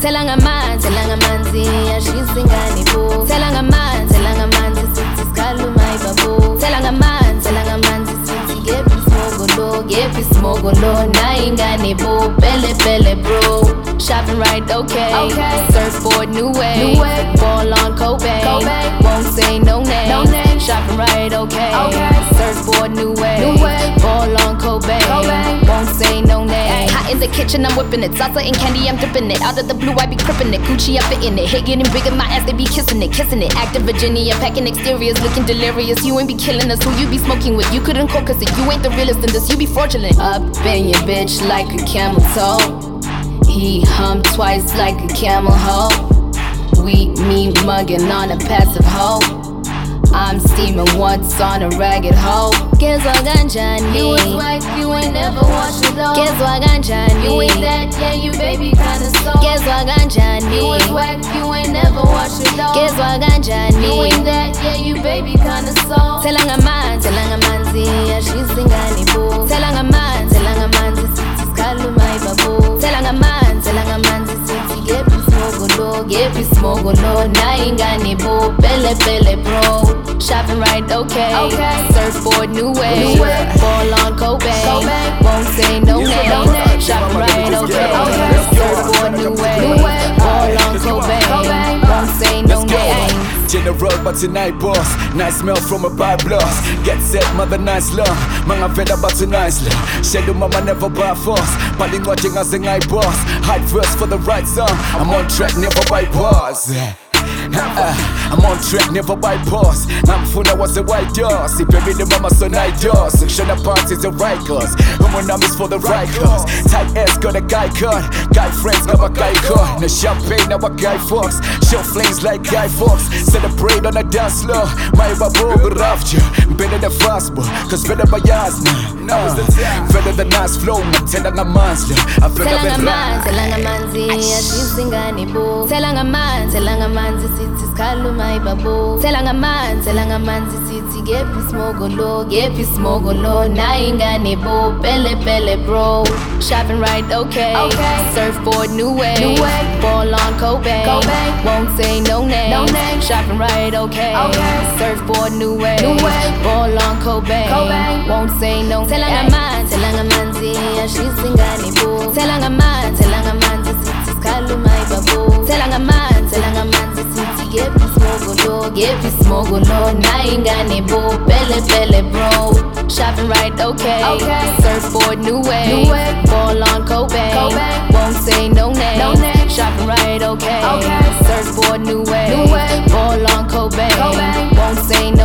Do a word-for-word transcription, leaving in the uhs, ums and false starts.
Tela ngamanzi, tela ngamanzi, ashisa ingane bo. Tela ngamanzi, tela ngamanzi, sithi sikaluma ibabu. Tela ngamanzi, tela ngamanzi, sithi gephi smogolo, gephi smogolo, na ingane bo, pele pele bro. Shopping right, okay. okay. Surfboard, new way. New way. Ball on Kobe. Kobe. Won't say no name. No name. Shopping right, okay. okay. Surfboard, new way. New way. Ball on Kobe. Kobe. Won't say no name. Hot in the kitchen, I'm whipping it. Salsa and candy, I'm dipping it. Out of the blue, I be crippin' it. Gucci, I fitting it. Hit getting big in my ass, they be kissing it, kissing it. Active Virginia, packing exteriors, looking delirious. You ain't be killing us. Who you be smoking with? You couldn't call cause you ain't the realest in this. You be fraudulent. Up in your bitch like a camel toe. He hummed twice like a camel hoe. We me mugging on a passive hoe. I'm steaming once on a ragged hoe. Gezwa ganjani. You was whack, you ain't never washed it off. Gezwa ganjani. You ain't that, yeah, you baby kinda soft. Gezwa ganjani. You was whack, you ain't never washed it off. Gezwa ganjani. You ain't that, yeah, you baby kinda soft. Tela ngamanzi, tela ngamanzi, ashisa ingane bo. Tela ngamanzi, tela ngamanzi, sithi sikaluma ibabu. Tela ngamanzi, tela ngamanzi, sithi gephi smogolo, gephi smogolo, na ingane bo, pele pele bro. Shopping right, okay. okay. Surfboard, new way. New way. Ball on Kobe. Kobe. Won't say no name. No name. Shopping right, okay. okay. Surfboard, new way. New way. Ball on Kobe. Kobe. Won't say no name. General but tonight boss. Nice smell from a bar blast. Get set, mother nice love. Mga fed but nicely. Shadow mama never by force. Paling watching as a night boss. Hype first for the right song. I'm on track, never bypass. Uh, I'm on track, never bypass. I'm full, I was a white dog. If every the mama so night dog. Section of parties are right cause. Woman is for the right cause. Tight ass got a guy cut. Guy friends got a guy cut. No champagne, now a guy fox. Show flames like Guy Fox. Celebrate on a dance floor. My babo beraved you. Better than fast boy. Cause better by Yasna. Now is the time. Better than nice flow. Tell a man's I feel like a man. Tell a man's she's ingane bo. Tell a man, tell a man's sithi sikaluma ibabu. Tela ngamanzi, tela ngamanzi, sithi gephi smogolo, gephi smogolo, na ingane bo, pele pele bro. Shopping right, okay. okay. Surfboard, new way. New way. Ball on Kobe. Kobe. Won't say no name. No name. Shopping right, okay. okay. Surfboard, new way. New way. Ball on Kobe. Kobe. Won't say no name. Tela ngamanzi, tela ngamanzi, ashisa ingane bo. Tela ngamanzi, tela ngamanzi, sithi sikaluma ibabu. Tela ngamanzi, tela ngamanzi, sithi gephi smogolo, gephi smogolo, na ingane bo, pele pele bro. Shopping right, okay. okay. Surfboard, new way. New way. Ball on Kobe. Kobe. Won't say no name. No name. Shopping right, okay. okay. Surfboard, new way. New way. Ball on Kobe. Kobe. Won't say no